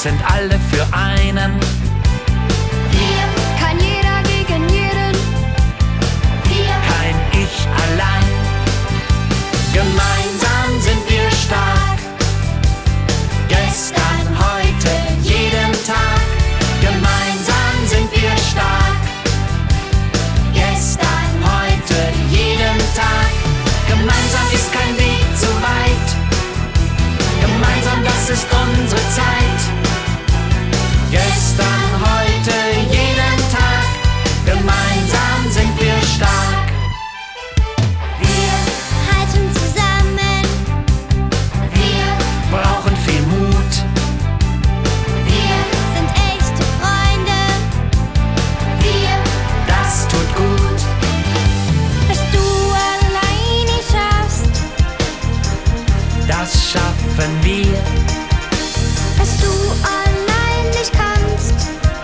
sind alle für einen. Wir, kein jeder gegen jeden. Wir, Kein Ich allein. Gemeinsam sind wir stark. Gestern, heute, jeden Tag. Gemeinsam sind wir stark. Gestern, heute, jeden Tag. Gemeinsam ist kein Weg zu weit. Gemeinsam, das ist unsere Zeit. Gestern, heute, jeden Tag. Gemeinsam sind wir stark. wir halten zusammen. Wir, Brauchen viel Mut. wir sind echte Freunde. Wir, Das tut gut. was du allein nicht schaffst, Das schaffen wir. was du allein nicht kannst.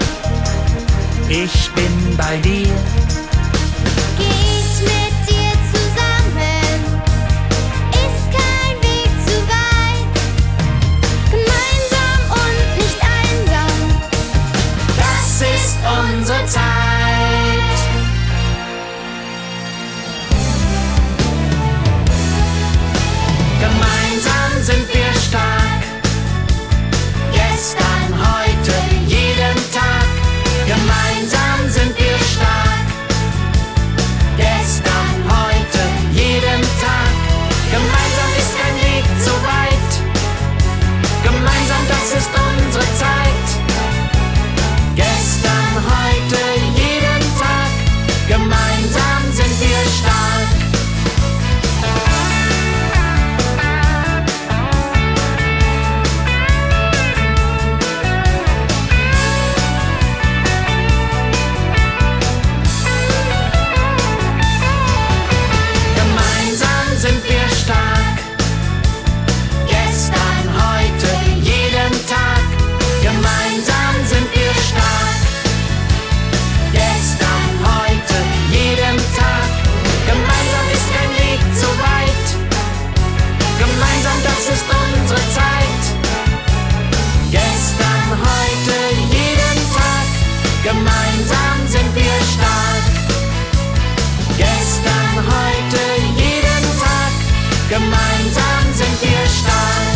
Ich bin bei dir. Geh ich mit dir zusammen, ist kein Weg zu weit. Gemeinsam und nicht einsam. Das ist unsere Zeit. Gemeinsam sind wir stark. Gestern, heute, jeden Tag. Gemeinsam sind wir stark. Gestern, heute, jeden Tag. Gemeinsam ist kein Weg zu weit. Gemeinsam, das ist unsere Zeit. Gestern, heute, jeden Tag. Gemeinsam sind wir stark. Gemeinsam sind wir stark. Gestern, heute, jeden Tag. Gemeinsam sind wir stark. Gestern, heute, jeden Tag. Gemeinsam ist kein Weg zu weit. Gemeinsam, das ist unsere Zeit. Gestern, heute, jeden Tag. Gemeinsam sind wir stark. Gestern, heute, jeden Tag. Gemeinsam sind wir stark.